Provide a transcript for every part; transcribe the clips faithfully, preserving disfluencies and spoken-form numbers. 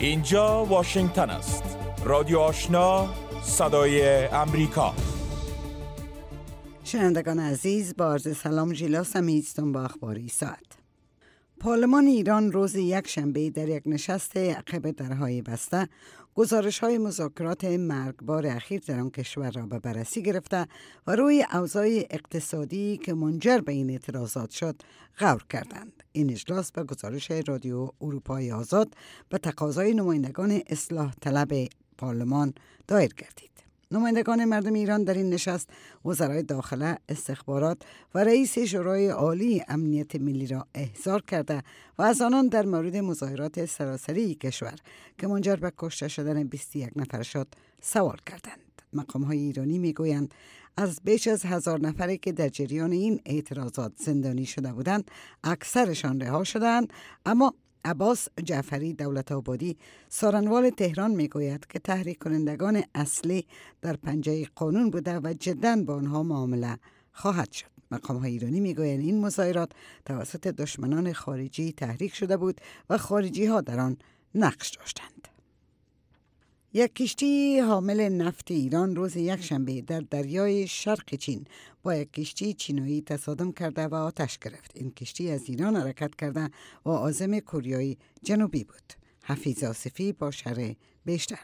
اینجا واشنگتن است. رادیو آشنا، صدای امریکا. شنوندگان عزیز، با عرض سلام ژیلاس هستم با اخباری ساعت. پارلمان ایران روز یک شنبه در یک نشست عقب درهای بسته گزارش‌های مذاکرات مرگبار اخیر در آن کشور را به بررسی گرفته و روی اوضاع اقتصادی که منجر به این اعتراضات شد غور کردند. این اجلاس به گزارش رادیو اروپای آزاد به تقاضای نمایندگان اصلاح طلب پارلمان دایر گردید. نمایندگان مردم ایران در این نشست وزرای داخله، استخبارات و رئیس شورای عالی امنیت ملی را احضار کرده و از آنان در مورد مظاهرات سراسری کشور که منجر به کشته شدن بیست و یک نفر شد سوال کردند. مقام‌های ایرانی میگویند از بیش از هزار نفری که در جریان این اعتراضات زندانی شده بودند، اکثرشان رها شدند، اما عباس جعفری دولت آبادی سارنوال تهران میگوید که تحریک کنندگان اصلی در پنجه قانون بوده و جداً با آنها معامله خواهد شد. مقام‌های ایرانی میگویند این مظاهرات توسط دشمنان خارجی تحریک شده بود و خارجی ها در آن نقش داشتند. یک کشتی حامل نفت ایران روز یک شنبه در دریای شرق چین با یک کشتی چینایی تصادم کرده و آتش گرفت. این کشتی از ایران حرکت کرده و عازم کوریای جنوبی بود. حفیظ آصفی با شرح بیشتر.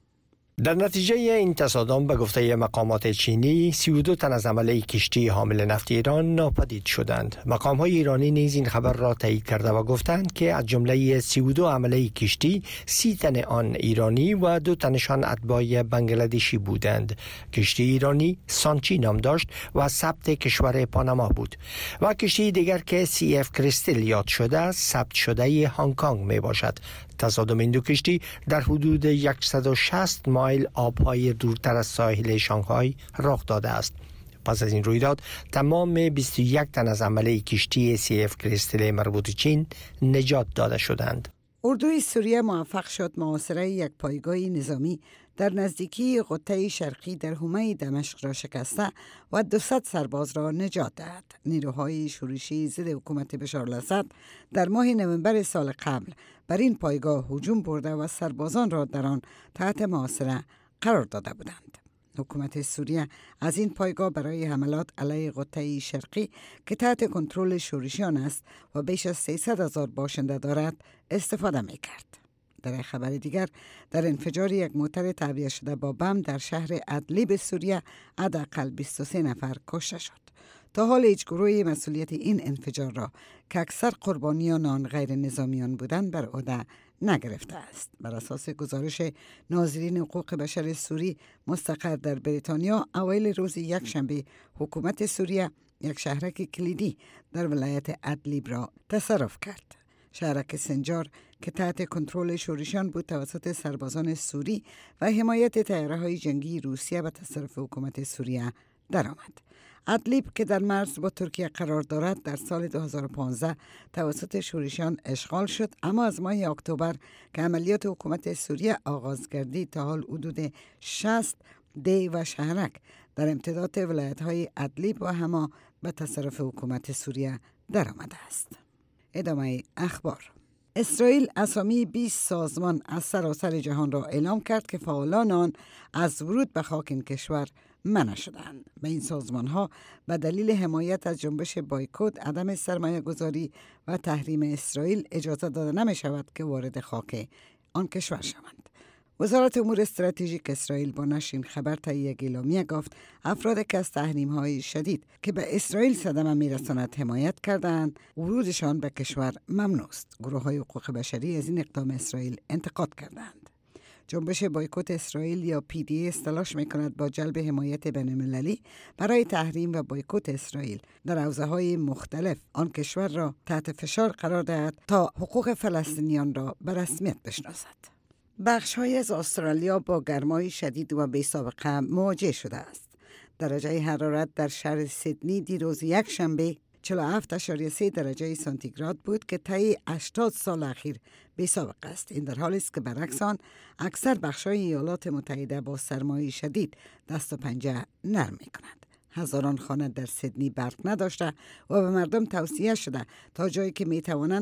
در نتیجه این تصادم به گفته مقامات چینی سی و دو تن از عمله کشتی حامل نفت ایران ناپدید شدند. مقام‌های ایرانی نیز این خبر را تایید کرده و گفتند که از جمله سی و دو عمله کشتی سی تن آن ایرانی و دو تنشان اتباع بنگلادشی بودند. کشتی ایرانی سانچی نام داشت و ثبت کشور پاناما بود و کشتی دیگر که سی اف کریستل یاد شده ثبت شده هنگ کنگ می باشد. تصادم این دو کشتی در حدود صد و شصت مایل آبهای دورتر از ساحل شانگهای رخ داده است. پس از این رویداد تمام بیست و یک تن از عمله کشتی سی اف کریستل مربوط چین نجات داده شدند. اردوی سوریه موفق شد محاصره یک پایگاه نظامی در نزدیکی غوطه شرقی در حومه دمشق را شکسته و دویست سرباز را نجات دهد. نیروهای شورشی ضد حکومت بشار الاسد در ماه نوامبر سال قبل بر این پایگاه هجوم برده و سربازان را در آن تحت محاصره قرار داده بودند. حکومت سوریه از این پایگاه برای حملات علیه غوطه شرقی که تحت کنترل شورشیان است و بیش از سیصد هزار باشنده دارد استفاده می کرد. در خبر دیگر، در انفجار یک موتر تعبیه شده با بم در شهر ادلیب سوریه حداقل بیست و سه نفر کشته شد. تا حال هیچ گروهی مسئولیت این انفجار را که اکثر قربانیان آن غیر نظامیان بودند بر عهده نگرفته است. بر اساس گزارش ناظرین حقوق بشر سوری مستقر در بریتانیا، اوایل روز یک شنبه حکومت سوریه یک شهرک کلیدی در ولایت ادلیب را تصرف کرد. شهرک سنجار که تحت کنترل شورشیان بود توسط سربازان سوری و حمایت طیاره‌های جنگی روسیه به تصرف حکومت سوریه درآمد. ادلیب که در مرز با ترکیه قرار دارد در سال دو هزار و پانزده توسط شورشیان اشغال شد، اما از ماه اکتبر که عملیات حکومت سوریه آغاز گردید تا حال حدود شصت دی و شهرک در امتداد ولایت‌های ادلیب و حما به تصرف حکومت سوریه درآمده است. ادامه اخبار. اسرائیل اسامی بیست سازمان از سراسر جهان را اعلام کرد که فعالان آن از ورود به خاک این کشور منع شدند. به این سازمان ها به دلیل حمایت از جنبش بایکوت، عدم سرمایه گذاری و تحریم اسرائیل اجازه داده نمی شود که وارد خاک آن کشور شوند. وزارت امور استراتژیک اسرائیل با نشر این خبر طی یک اعلامیه گفت افرادی که از تحریم‌های شدید که به اسرائیل صدمه می‌رساند حمایت کردند، ورودشان به کشور ممنوع است. گروه‌های حقوق بشری از این اقدام اسرائیل انتقاد کردند. جنبش بایکوت اسرائیل یا پی دی اس تلاش می‌کند با جلب حمایت بین‌المللی برای تحریم و بایکوت اسرائیل در حوزه‌های مختلف آن کشور را تحت فشار قرار دهد تا حقوق فلسطینیان را به رسمیت بشناسد. بخش‌های از استرالیا با گرمای شدید و بی‌سابقه مواجه شده است. درجه حرارت در شهر سیدنی دیروز یک شنبه چهل و هفت ممیز سه درجه سانتیگراد بود که طی هشتاد سال اخیر بی‌سابقه است. این در حالی است که برعکس آن اکثر بخش‌های ایالات متحده با سرمای شدید دست و پنجه نرم می‌کنند. هزاران خانه در سیدنی برق نداشته و به مردم توصیه شده تا جایی که می‌توانند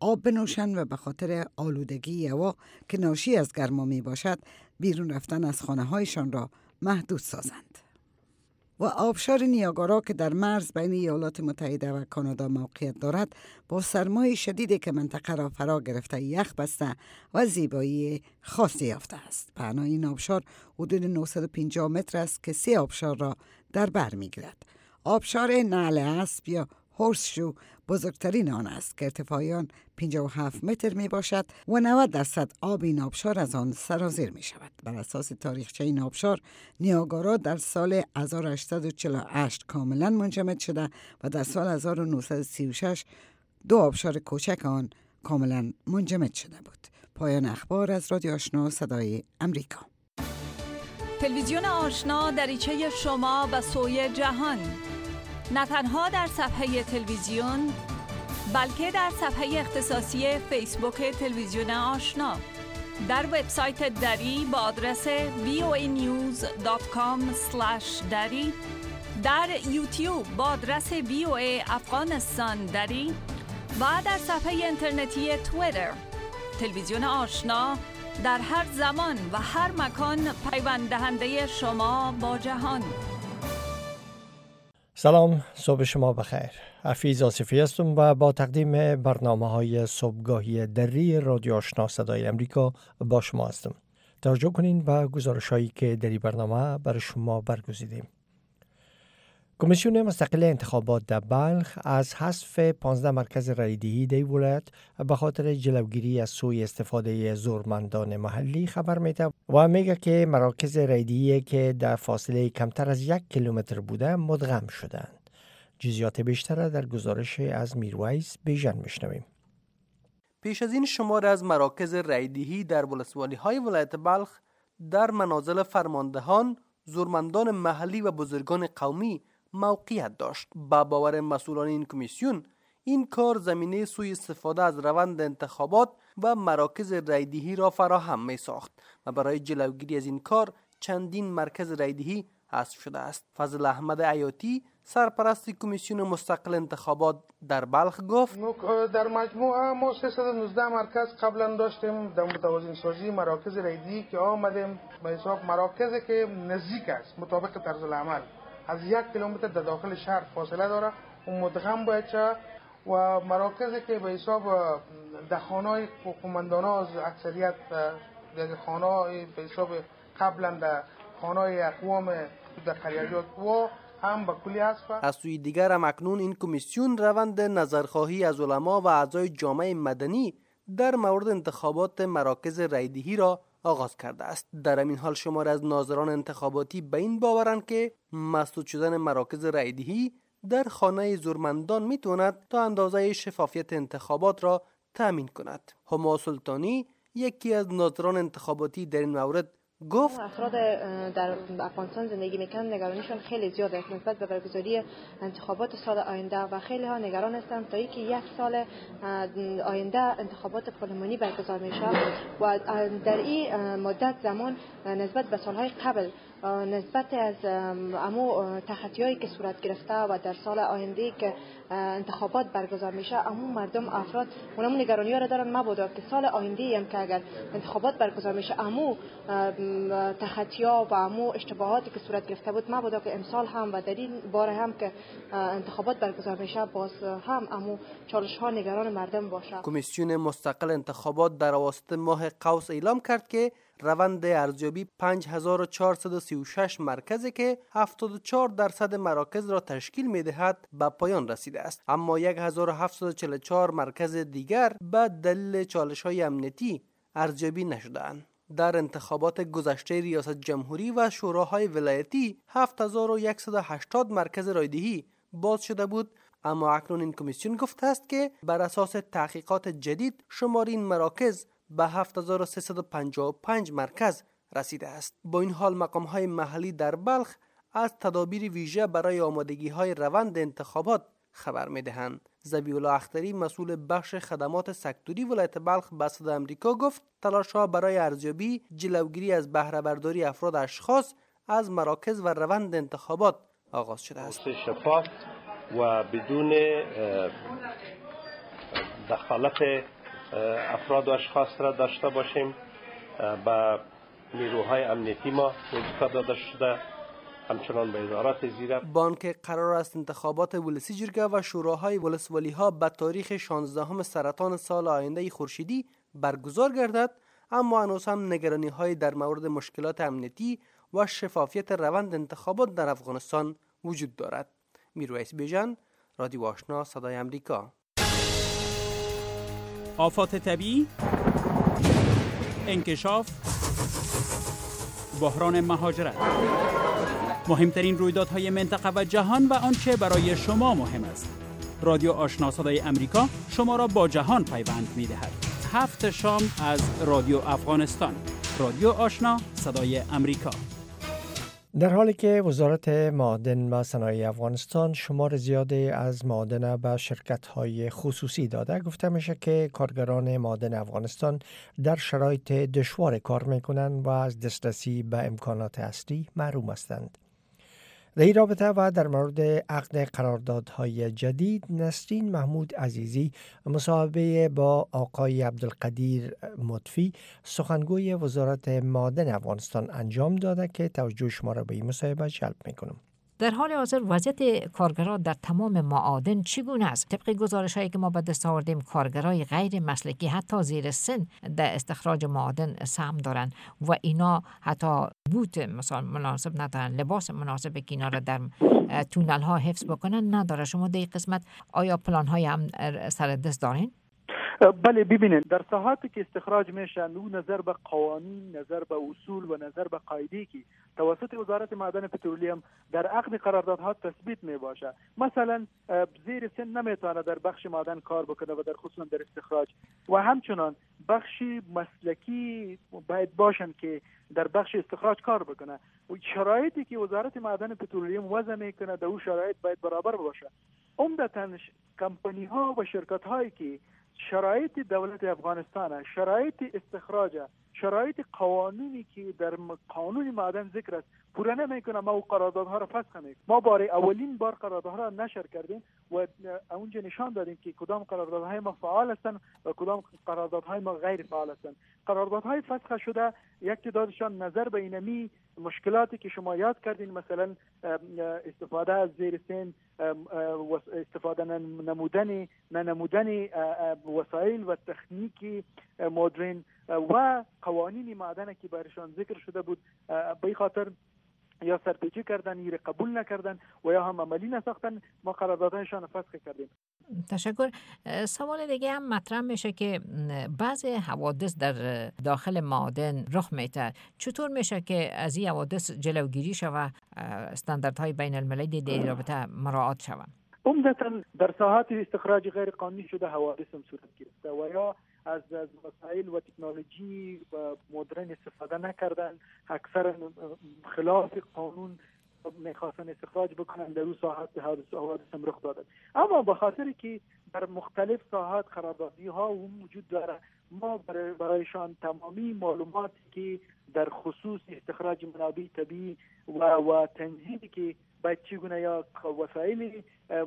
آب بنوشند و به خاطر آلودگی هوا که ناشی از گرما می باشد بیرون رفتن از خانه هایشان را محدود سازند. و آبشار نیاگارا که در مرز بین ایالات متحده و کانادا موقعیت دارد با سرمای شدیدی که منطقه را فرا گرفته یخ بسته و زیبایی خاصی یافته است. پهنای این آبشار حدود نهصد و پنجاه متر است که سه آبشار را در بر می‌گیرد. آبشار نعل اسب یا هورس شو بزرگترین آن است که ارتفاع آن پنجاه و هفت متر می باشد و نود درصد آب این آبشار از آن سرازیر می شود. بر اساس تاریخچه این آبشار نیاگارا در سال هزار و هشتصد و چهل و هشت کاملا منجمد شده و در سال هزار و نهصد و سی و شش دو آبشار کوچک آن کاملا منجمد شده بود. پایان اخبار از رادیو آشنا صدای امریکا. تلویزیون آشنا دریچه شما به سوی جهان، نه تنها در صفحه تلویزیون بلکه در صفحه اختصاصی فیسبوک تلویزیون آشنا، در وبسایت دری با آدرس وی او ای نیوز دات کام اسلش دری، در یوتیوب با آدرس وی او ای افغانستان دری و در صفحه اینترنتی توییتر. تلویزیون آشنا در هر زمان و هر مکان پیوند دهنده شما با جهان. سلام، صبح شما بخیر. حفیظ آصفی هستم و با تقدیم برنامه های صبحگاهی دری رادیو آشنا صدای امریکا با شما هستم. توجه کنین و گزارش هایی که در این برنامه برای شما برگزیدیم. کمیسیون مستقل انتخابات در بلخ از حذف پانزده مرکز رایدهی در ولایت به خاطر جلوگیری از سوء استفاده زورمندان محلی خبر میده و میگه که مراکز رایدهی که در فاصله کمتر از یک کیلومتر بوده مدغم شدند. جزئیات بیشتر در گزارش از میرویس بیژن میشنویم. پیش از این شمار از مراکز رایدهی در ولسوالی‌های ولایت بلخ در منازل فرماندهان، زورمندان محلی و بزرگان قومی موقعیت داشت. با باور مسئولان این کمیسیون، این کار زمینه سوء استفاده از روند انتخابات و مراکز رایدهی را فراهم می ساخت و برای جلوگیری از این کار چندین مرکز رایدهی حذف شده است. فضل احمد عیاطی، سرپرست کمیسیون مستقل انتخابات در بلخ گفت: در مجموعه ما سیصد و نوزده مرکز قبلا داشتیم در متوازن سازی مراکز رایدهی که آمدیم به حساب مراکزی که نزدیک است مطابق طرز العمل از یک کیلومتر در داخل شهر فاصله داره و مدغم باید شد و مراکزی که به حساب در خانه‌های قومندان‌ها از اکثریت در خانه‌های به حساب قبلا در خانه‌های اقوام در قریجات و هم به کلی حذف. از سوی دیگر هم اکنون این کمیسیون روند نظرخواهی از علما و اعضای جامعه مدنی در مورد انتخابات مراکز رایدهی را آغاز کرده است. در همین حال شمار از ناظران انتخاباتی به این باورند که مسدود شدن مراکز رایدهی در خانه زورمندان میتواند تا اندازه شفافیت انتخابات را تأمین کند. هما سلطانی، یکی از ناظران انتخاباتی در این مورد، گفت: افراد در افغانستان زندگی میکنن نگرانیشون خیلی زیاده نسبت به برگزاری انتخابات سال آینده و خیلی ها نگران هستند تا اینکه یک سال آینده انتخابات پارلمانی برگزار میشه و در این مدت زمان نسبت به سالهای قبل نسبت از امو تحدیایی که صورت گرفته و در سال آینده که انتخابات برگزار میشه امو مردم افراد اونم نگرانی ها را دارن مبادا که سال آینده هم که اگر انتخابات برگزار میشه امو تحدی‌ها و امو اشتباهاتی که صورت گرفته بود مبادا که امسال هم و در این بار هم که انتخابات برگزار میشه باز هم امو چالش ها نگران مردم باشه. کمیسیون مستقل انتخابات در اواسط ماه قوس اعلام کرد که روند ارزیابی پنج هزار و چهارصد و سی و شش مرکزی که هفتاد و چهار درصد مراکز را تشکیل می‌دهد به پایان رسیده است، اما هزار و هفتصد و چهل و چهار مرکز دیگر به دلیل چالش‌های امنیتی ارزیابی نشده‌اند. در انتخابات گذشته ریاست جمهوری و شوراهای ولایتی هفت هزار و صد و هشتاد مرکز رایدهی باز شده بود، اما اکنون این کمیسیون گفته است که بر اساس تحقیقات جدید شمار این مراکز به هفت هزار و سیصد و پنجاه و پنج مرکز رسیده است. با این حال مقام‌های محلی در بلخ از تدابیر ویژه برای آمادگی‌های روند انتخابات خبر می‌دهند. ذبیح‌الله اختری، مسئول بخش خدمات سکتوری ولایت بلخ به صدای آمریکا گفت: تلاش‌ها برای ارزیابی، جلوگیری از بهره برداری افراد اشخاص از مراکز و روند انتخابات آغاز شده است. شفاف و بدون دخالت افراد و اشخاص را داشته باشیم. با نیروهای امنیتی ما وظیفه داده شده، همچنان به ادارات زیره. بانک قرار است انتخابات ولسی جرگه و شوراهای ولسوالی ها به تاریخ شانزدهم سرطان سال آینده خورشیدی برگزار گردد، اما هنوز هم نگرانی های در مورد مشکلات امنیتی و شفافیت روند انتخابات در افغانستان وجود دارد. میرویس بیژن، رادیو آشنا، صدای امریکا. آفات طبیعی، انکشاف، بحران مهاجرت، مهمترین رویدادهای منطقه و جهان و آنچه برای شما مهم است. رادیو آشنا صدای امریکا شما را با جهان پیوند می‌دهد. هفت شام از رادیو افغانستان. رادیو آشنا صدای امریکا. در حالی که وزارت معادن و صنایع افغانستان شمار زیادی از معادن به شرکت‌های خصوصی داده، گفته میشه که کارگران معادن افغانستان در شرایط دشوار کار میکنند و از دسترسی به امکانات اصلی محروم هستند. در این رابطه و در مورد عقد قراردادهای جدید، نسرین محمود عزیزی مصاحبه با آقای عبدالقدیر مطفی سخنگوی وزارت معادن افغانستان انجام داده که توجه شما را به این مصاحبه جلب میکنم. در حال حاضر وضعیت کارگران در تمام معادن چگونه است؟ طبق گزارش‌هایی که ما به دست آوردیم، کارگرای غیر مسلکی حتی زیر سن در استخراج معادن سهم دارند و اینا حتی بوت مثلا مناسب ندارن، لباس مناسب که اینا را در تونل ها حفظ بکنن نداره. شما در این قسمت آیا پلان های هم سر دست دارین؟ بله، ببینید در ساحاتی که استخراج میشه، نو نظر به قوانین، نظر به اصول و نظر به قاعده که توسط وزارت معدن پترولیم در عقد قراردادها تثبیت می باشه. مثلا زیر سن نمیتونه در بخش معدن کار بکنه و در خصوصا در استخراج، و همچنان بخشی مسلکی باید باشن که در بخش استخراج کار بکنه و شرایطی که وزارت معدن پترولیم وضع میکنه در اون شرایط باید برابر باشه. عمدتاً کمپانی ها و شرکت هایی که شرایط دولت افغانستان، شرایط استخراج، شرایط قوانینی که در قانون معدن ذکر است پورا نمیکنه، ما قراردادها را فسخ میکنیم. ما بار اولین بار قراردادها را نشر کردیم و اونجا نشان دادیم که کدام قراردادهای ما فعال هستند و کدام قراردادهای ما غیر فعال هستند. قراردادهای فسخ شده یک تعدادشان نظر به اینمی مشکلاتی که شما یاد کردین، مثلا استفاده از زیر سن، استفاده نمودن نمودن وسایل و تکنیکی مدرن و قوانین معدن که برشان ذکر شده بود، به این خاطر یا سرپیچی کردن، یا قبول نکردن و یا هم عملی نساختن، ما قراردادهایشان فسخ کردیم. تشکر. سوال دیگه هم مطرح میشه که بعضی حوادث در داخل معادن رخ میده، چطور میشه که از این حوادث جلوگیری شوه، استانداردهای بین المللی در رابطه مراعات شوه؟ عمدتاً در ساحات استخراج غیر قانونی شده حوادث هم صورت گرفته و یا از از وسایل و تکنولوژی و مدرن استفاده نکردن، اکثر خلاف قانون میخواستن استخراج بکنن، در اون ساحات حوادث هم رخ دادن. اما به خاطر که در مختلف ساحات قراردادی ها وجود داره، ما برای برایشان تمامی معلوماتی که در خصوص استخراج منابع طبیعی و و تنظیمی که باید چگونه یا وسایل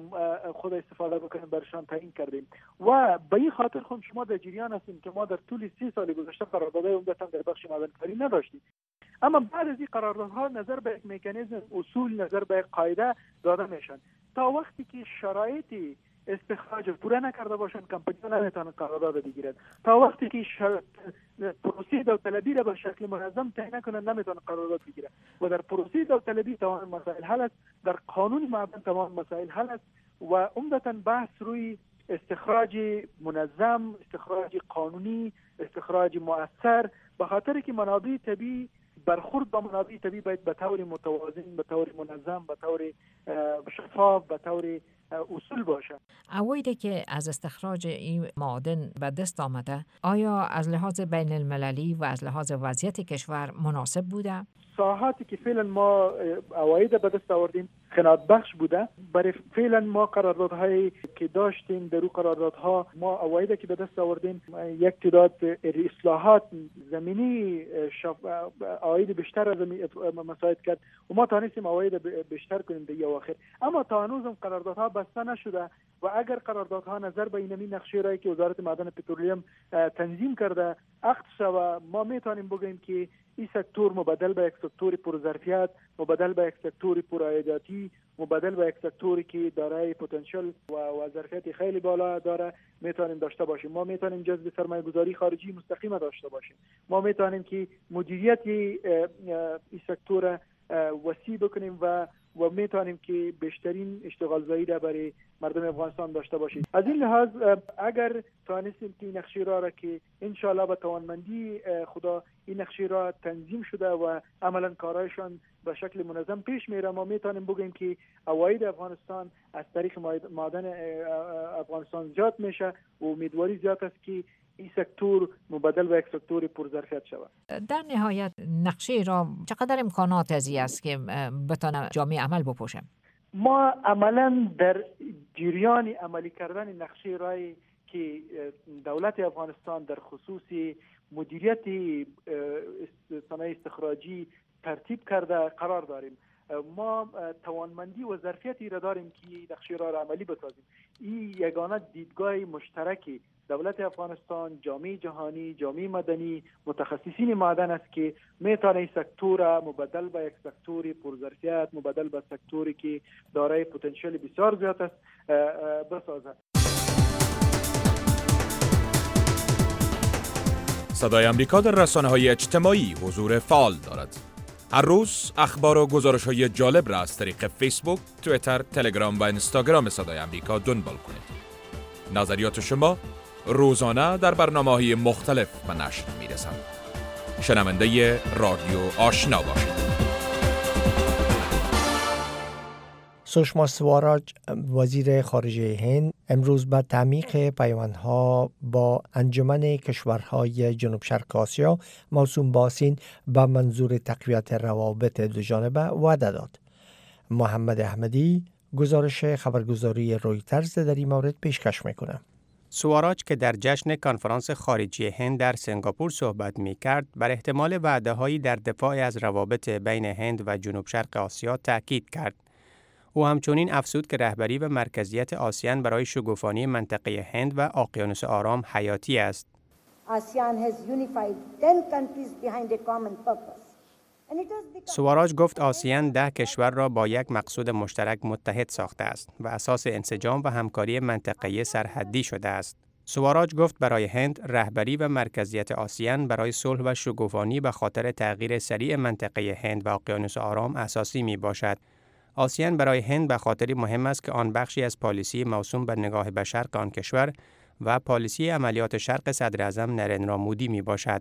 خود استفاده بکنیم برشان تعیین کردیم و به این خاطر خود شما در جریان هستیم که ما در طول سی سال گذشته قراردادهای عمدتاً در بخش معدنکاری نداشتیم، اما بعد از این قراردادها نظر به یک مکانیزم اصول، نظر به یک قاعده داده میشن. تا وقتی که شرایط استخراج پورا نکرده باشن، کمپانی‌ها نمیتونن قرارداد بگیرن. تا وقتی که شر... پروسه داوطلبی را به شکل منظم تعیین نکنن، نمیتونن قرارداد بگیرن. و در پروسه داوطلبی تمام مسائل حل است، در قانون معدن تمام مسائل حل است و عمدتاً بحث روی استخراج منظم، استخراج قانونی، استخراج مؤثر، به خاطر که منابع طبیعی برخورد با منابع طبیعی باید به طور متوازن، به طور منظم، به طور شفاف، به طور اصول باشه. اوایدی که از استخراج این معادن به دست آمده، آیا از لحاظ بین المللی و از لحاظ وضعیت کشور مناسب بوده؟ ساحاتی که فعلا ما اواید به دست آوردیم خنات بخش بوده. برای فعلا ما قراردادهایی که داشتیم، در اون قراردادها ما اوایدی که به دست آوردیم یک تعداد اصلاحات زمینی اواید بیشتر از مساعد کرد و ما توانستیم اواید بیشتر کنیم در اواخر. اما تا هنوز هم قراردادها به بسته نشده و اگر قراردادها نظر به اینمی نقشه رایی که وزارت معدن پترولیم تنظیم کرده عقد شود، ما میتونیم بگیم که این سکتور مبدل به یک سکتور پرظرفیت، مبدل به یک سکتور پرعایداتی، مبدل به یک سکتوری که دارای پتانسیل و و ظرفیت خیلی بالا داره میتونیم داشته باشیم. ما میتونیم جذب سرمایه گذاری خارجی مستقیم داشته باشیم. ما میتونیم که مدیریت این سکتور وسیع بکنیم و و میتونیم که بیشترین اشتغال زایی را برای مردم افغانستان داشته باشیم. از این لحاظ اگر توانستیم که این نقشه را را که انشالله به توانمندی خدا این نقشه را تنظیم شده و عملا کارایشان به شکل منظم پیش میره، ما میتونیم بگیم که عواید افغانستان از طریق معدن افغانستان زیاد میشه و امیدواری زیاد است که این سکتور مبدل به یک سکتور پرظرفیت شود. در نهایت نقشه را چقدر امکانات ازی است که بتونه جامعه عمل بپوشه؟ ما عملا در جریان عملی کردن نقشه رای که دولت افغانستان در خصوص مدیریت صنایع استخراجی ترتیب کرده قرار داریم. ما توانمندی و ظرفیتی را داریم که نقشه را, را عملی بسازیم. این یگانه دیدگاه مشترکی دولت افغانستان، جامعه جهانی، جامعه مدنی، متخصصین معدن است که میتونه این سکتور مبدل به یک سکتور پرظرفیت، مبدل به سکتوری که دارای پتانسیل بسیار زیاد است بسازد. صدای امریکا در رسانه‌های اجتماعی حضور فعال دارد. هر روز اخبار و گزارش‌های جالب را از طریق فیسبوک، توییتر، تلگرام و اینستاگرام صدای امریکا دنبال کنید. نظریات شما روزانه در برنامه‌های مختلف به نشر می‌رسند. شنونده رادیو آشنا باشید. سوشما سواراج وزیر خارجه هند امروز به تعمیق پیوندها با انجمن کشورهای جنوب شرق آسیا موسوم با سین به منظور تقویت روابط دوجانبه وعده داد. محمد احمدی گزارش خبرگزاری رویترز در این مورد پیشکش میکنه. سواراج که در جشن کنفرانس خارجی هند در سنگاپور صحبت می کرد، بر احتمال وعده‌هایی در دفاع از روابط بین هند و جنوب شرق آسیا تأکید کرد. او همچنین افزود که رهبری و مرکزیت آسیان برای شگوفانی منطقه هند و اقیانوس آرام حیاتی است. سواراج گفت آسیان ده کشور را با یک مقصود مشترک متحد ساخته است و اساس انسجام و همکاری منطقه‌ای سرحدی شده است. سواراج گفت برای هند رهبری و مرکزیت آسیان برای صلح و شگوفانی به خاطر تغییر سریع منطقه هند و اقیانوس آرام اساسی می باشد. آسیان برای هند به خاطری مهم است که آن بخشی از پالیسی موسوم به نگاه به شرق آن کشور و پالیسی عملیات شرق صدر اعظم نریندرا مودی می باشد.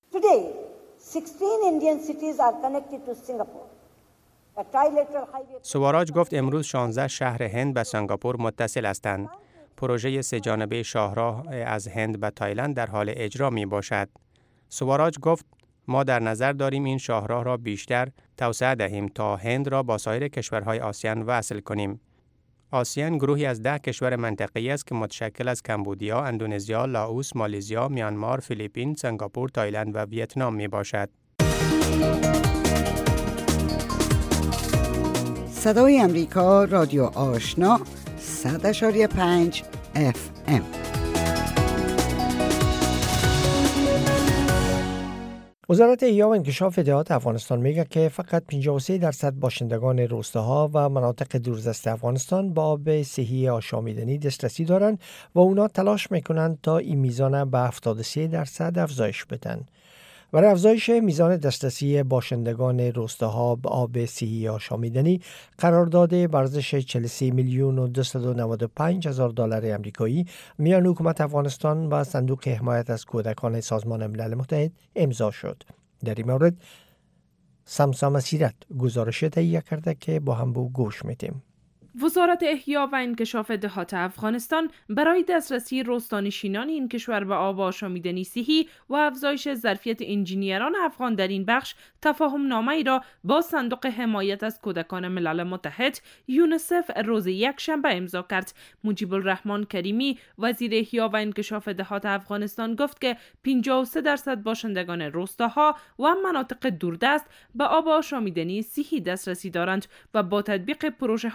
سواراج گفت امروز شانزده شهر هند به سنگاپور متصل هستند. پروژه سه جانبه شاهراه از هند به تایلند در حال اجرا می باشد. سواراج گفت ما در نظر داریم این شاهراه را بیشتر توسعه دهیم تا هند را با سایر کشورهای آسیان وصل کنیم. آسیان گروهی از ده کشور منطقه‌ای است که متشکل از کمبودیا، اندونزیا، لاوس، مالزیا، میانمار، فیلیپین، سنگاپور، تایلند و ویتنام می باشد. صدای امریکا رادیو آشنا صد و پنج اف ام. وزارت احیا و انکشاف اطلاعات افغانستان میگه که فقط پنجاه و سه درصد باشندگان روستاها و مناطق دوردست افغانستان با آب صحی آشامیدنی دسترسی دارند و اونا تلاش میکنند تا این میزان به هفتاد و سه درصد افزایش بدن. برای افزایش میزان دسترسی باشندگان روستاها به آب صحی آشامیدنی قرارداد ارزش چهل و سه میلیون و دویست و نود و پنج هزار دلار آمریکایی میان حکومت افغانستان و صندوق حمایت از کودکان سازمان ملل متحد امضا شد. در این مورد سمسا مسیرت گزارش تهیه کرده که با هم به گوش میدیم. وزارت احیا و انکشاف دهات افغانستان برای دسترسی روستانشینان این کشور به آب آشامیدنی صحی و افزایش ظرفیت انجینیران افغان در این بخش تفاهم نامه‌ای را با صندوق حمایت از کودکان ملل متحد یونیسف روز یکشنبه امضا کرد. مجیب الرحمن کریمی وزیر احیا و انکشاف دهات افغانستان گفت که پنجاه و سه درصد باشندگان روستاها و مناطق دوردست به آب آشامیدنی صحی دسترسی دارند و با تطبیق پروژه‌هایی که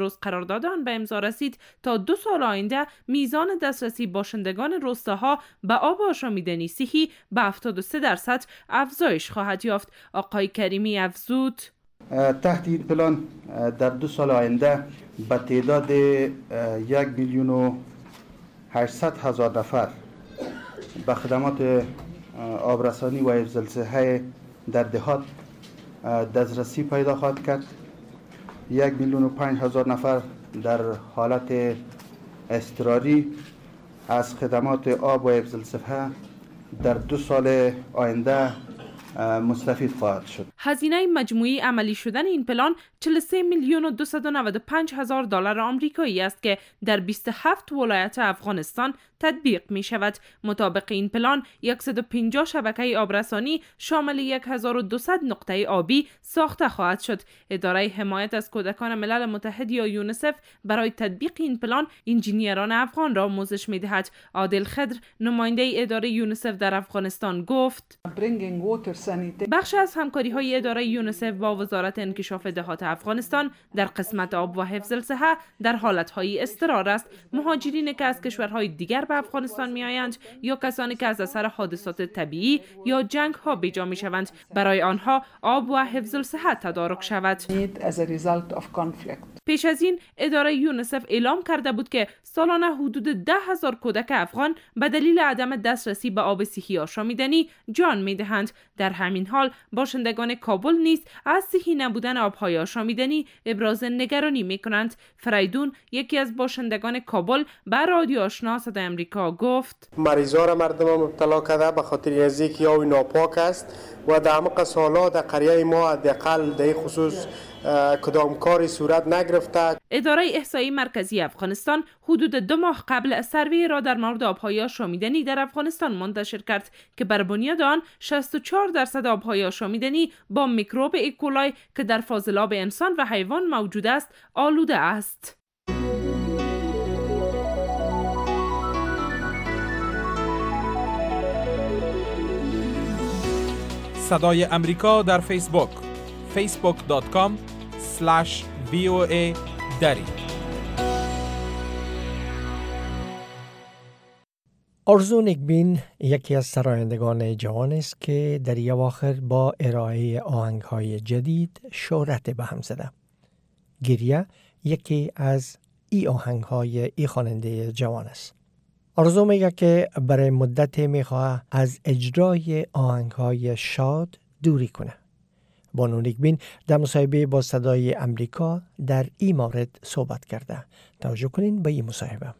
امروز قرارداد آن به امضا رسید تا دو سال آینده میزان دسترسی باشندگان روستاها به آب آشامیدنی صحی به هفتاد و سه درصد افزایش خواهد یافت. آقای کریمی افزود: تحت این پلان در دو سال آینده به تعداد یک میلیون و هشتصد هزار نفر به خدمات آبرسانی و حفظ الصحه در دهات دسترسی پیدا خواهد کرد. یک میلیون و پنج هزار نفر در حالت اضطراری از خدمات آب و حفظ الصحه در دو سال آینده مستفید خواهد شد. هزینه مجموعی عملی شدن این پلان چهل و سه میلیون و دویست و نود و پنج هزار دلار آمریکایی است که در بیست و هفت ولایت افغانستان تطبیق می شود. مطابق این پلان صد و پنجاه شبکه آبرسانی شامل هزار و دویست نقطه آبی ساخته خواهد شد. اداره حمایت از کودکان ملل متحد یا یونیسف برای تطبیق این پلان انجینیران افغان را آموزش می دهد. عادل خضر نماینده اداره یونیسف در افغانستان گفت: بخش از همکاری های اداره یونیسف با وزارت انکشاف دهات افغانستان در قسمت آب و حفظ الصحه در حالتهای اضطرار است. مهاجرین که از کشورهای دیگر به افغانستان می آیند یا کسانی که از اثر حادثات طبیعی یا جنگ ها بیجا می شوند، برای آنها آب و حفظ الصحه تدارک شود. پیش از این اداره یونیسف اعلام کرده بود که سالانه حدود ده هزار کودک افغان به دلیل عدم دسترسی به آب صحی آشامیدنی جان می دهند. در همین حال باشندگان کابل نیز از صحی نبودن آبهای آشامیدنی ابراز نگرانی می کنند. فریدون یکی از باشندگان کابل به رادیو آشنا صدای امریکا گفت: مریضا را مردم مبتلا کرده به خاطر از اینکه آب ناپاک است و در عمق سالها در قریه ما حداقل در خصوص کدام کاری صورت نگرفته. اداره احصایی مرکزی افغانستان حدود دو ماه قبل سروی را در مورد آبهای آشامیدنی در افغانستان منتشر کرد که بر بنیاد آن شصت و چهار درصد آبهای آشامیدنی با میکروب ایکولای که در فاضلاب انسان و حیوان موجود است آلوده است. صدای امریکا در فیسبوک فیسبوک دات کام اسلش وی او ای دری. آرزو نیکبین یکی از سرایندگان جوان است که در اواخر با ارائه آهنگ‌های جدید شهرت به هم زده. گریه یکی از ای آهنگ‌های ای خواننده جوان است. آرزو میگه که برای مدت میخواه از اجرای آهنگ‌های شاد دوری کنه. بانو نیکبین در مصاحبه با صدای امریکا در این مورد صحبت کرده. توجه کنین به این مصاحبه.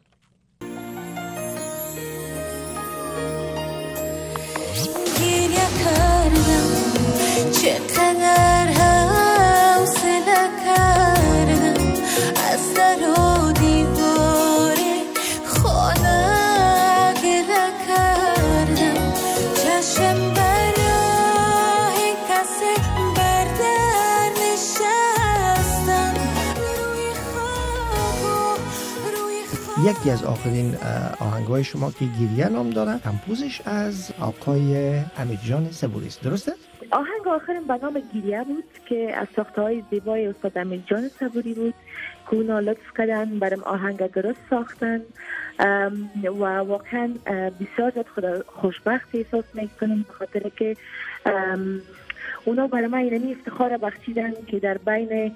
گریه کردم چقدر حوصله کردم از در و دیوار خانه گله کردم چشم برای کسی بردر نشستم روی خواب روی خواب. یکی از آخرین آهنگای شما که گریه نام داره کمپوزش از آقای امیرجان صبوری است، درسته؟ آهنگ آخرین به نام گریه بود که از ساخته‌های زیبای استاد امیرجان صبوری بود که اونا لطف کردن برام آهنگ درست ساختن و واقعا بسیار زیاد خدا خوشبخت احساس میکنم به خاطر که اونا برای من اینمی افتخار بخشیدن که در بین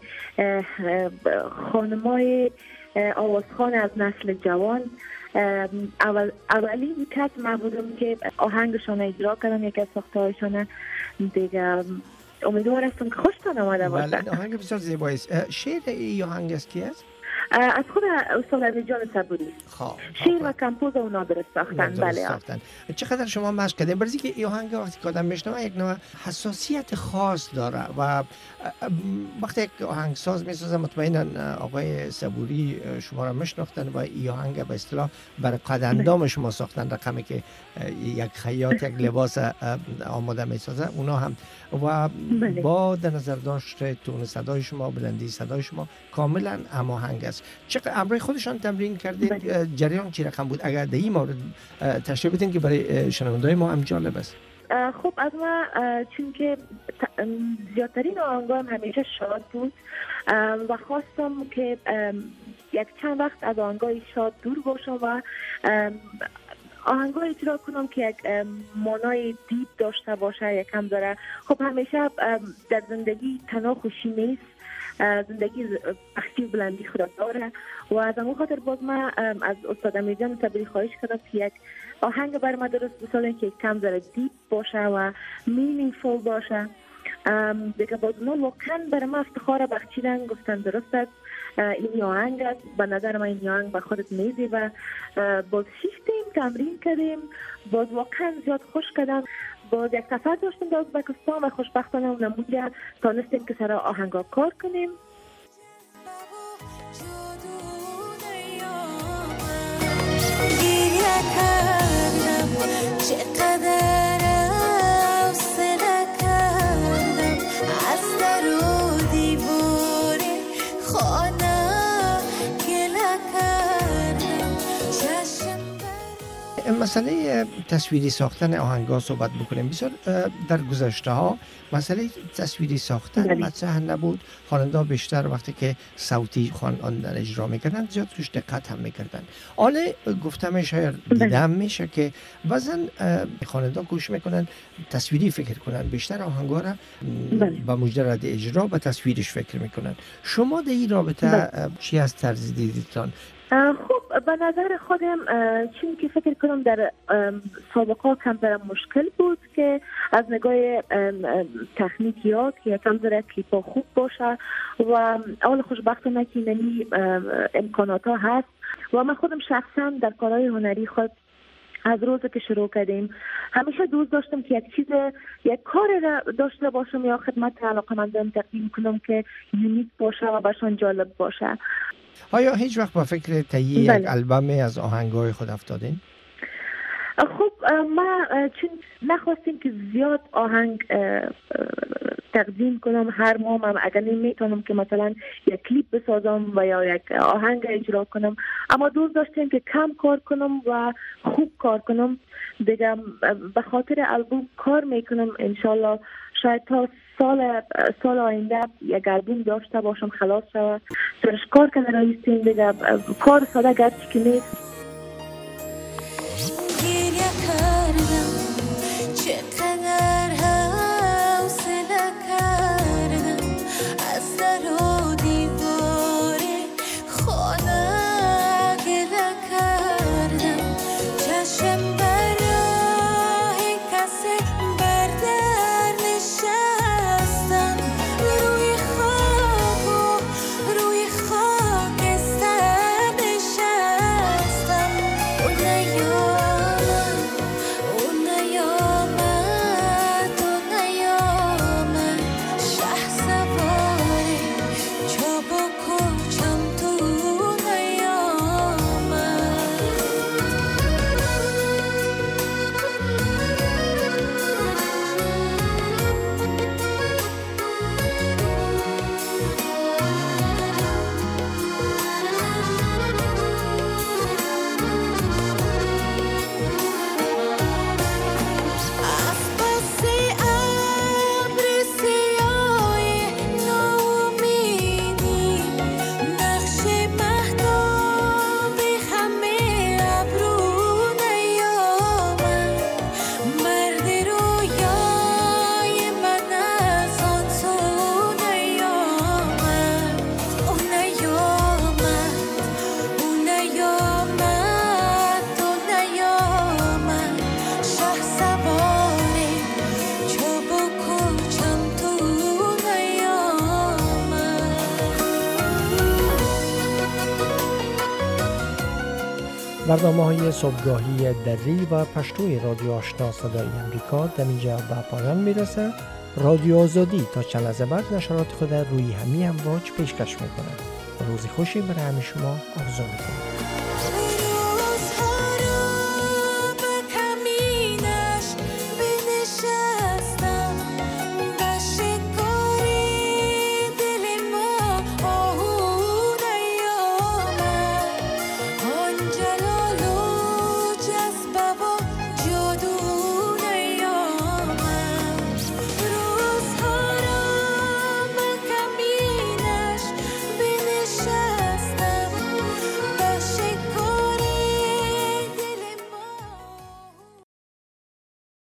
خانمای آوازخوان از نسل جوان اول اولین کس من بودم که آهنگشان اجرا کردم، یکی از ساخته‌هایشان دیگه. امیدوار هستم که خوشتان آمده باشه. بله، آهنگ بسیار زیبایی است. شعر این آهنگ از کی است؟ از خود استاد امیرجان صبوری. خب شعر و کمپوز اونا درست ساختن. بله. ساختن. چقدر شما مشق کردین؟ برای اینکه این آهنگ وقتی که آدم میشنوه یک نوع حساسیت خاص داره و وقتی یک آهنگساز میسازه مطمئنا آقای صبوری شما را میشناختن و این آهنگ به اصطلاح برای قد اندام شما ساختن، رقمی که یک خیاط یک لباس آماده میسازه اونا هم و با در نظر داشت تون صدای شما، بلندی صدای شما کاملا هماهنگ است. چقدر امروز خودشان تمرین کردید؟ جریان چی رقم بود؟ اگر در این مورد تشریح بدین که برای شنونده‌های ما هم جالب است. خب از ما چون که زیادترین آهنگایم همیشه شاد بود و خواستم که یک چند وقت از آهنگای شاد دور باشم و آهنگای اجرا کنم که یک مانای دیپ داشته باشه، یکم داره. خب همیشه در زندگی تنها خوشی نیست، زندگی بخشی و بلندی خود داره و از همون خاطر باز من از استاد امیرجان صبری خواهش کردم که یک آهنگ بر ما درست بسازن که کم داره دیپ باشه و مینینگفول باشه. دیگه باز اونا واقعا برای من افتخار بخشیدن، گفتن درست است این آهنگ است، به نظر من این آهنگ به خودت میزی و باز شیفتیم تمرین کردیم، باز واقعا زیاد خوش کردم. باز یک سفر داشتیم به ازبکستان و خوشبختانه اون نمونجا تانستیم که سر آهنگا کار کنیم. مسئله تصویری ساختن آهنگا صحبت بکنیم. بسیار در گذشته ها مسئله تصویری ساختن مطرح نبود. خواننده بیشتر وقتی که صوتی خواندن اجرا میکردن زیاد توش دقت هم میکردن. حالا گفتم شاید دیدم میشه که بعضن خواننده کوشش میکنن تصویری فکر کنن، بیشتر آهنگا را با مجرد اجرا و تصویرش فکر میکنن. شما در این رابطه چی از طرز دیدتان؟ خب به نظر خودم چون که فکر کنم در سابقه کم در مشکل بود که از نگاه تکنیکیات که یکم در کلیپا خوب باشه و اول خوشبختانه که نمی امکانات ها هست و من خودم شخصا در کارهای هنری خود از روزی که شروع کردیم همیشه دوست داشتم که یک چیز یک کار را داشته باشم یا خدمت علاقه‌مندان تقدیم کنم که یونیک باشه و برشان جالب باشه. آیا هیچ وقت با فکر تهیه یک البم از آهنگای خود افتادین؟ خب ما چون نخواستیم که زیاد آهنگ تقدیم کنم هر ماه، من اگر نمیتونم که مثلا یک کلیپ بسازم و یا یک آهنگ اجرا کنم، اما دوست داشتیم که کم کار کنم و خوب کار کنم. دیگه به خاطر البوم کار میکنم انشالله، شاید تا سال سال آینده یک البوم داشته باشم خلاص شد سرش کار کنه رایستیم. دیگه کار ساده گرچه که نیست. برنامه‌های صبحگاهی دری و پشتوی رادیو آشنا صدای امریکا در اینجا به پایان میرسه. رادیو آزادی تا چند لحظه بعد نشرات خود روی همین امواج پیشکش میکنه. روز خوشی برای همه شما آرزو میکنم.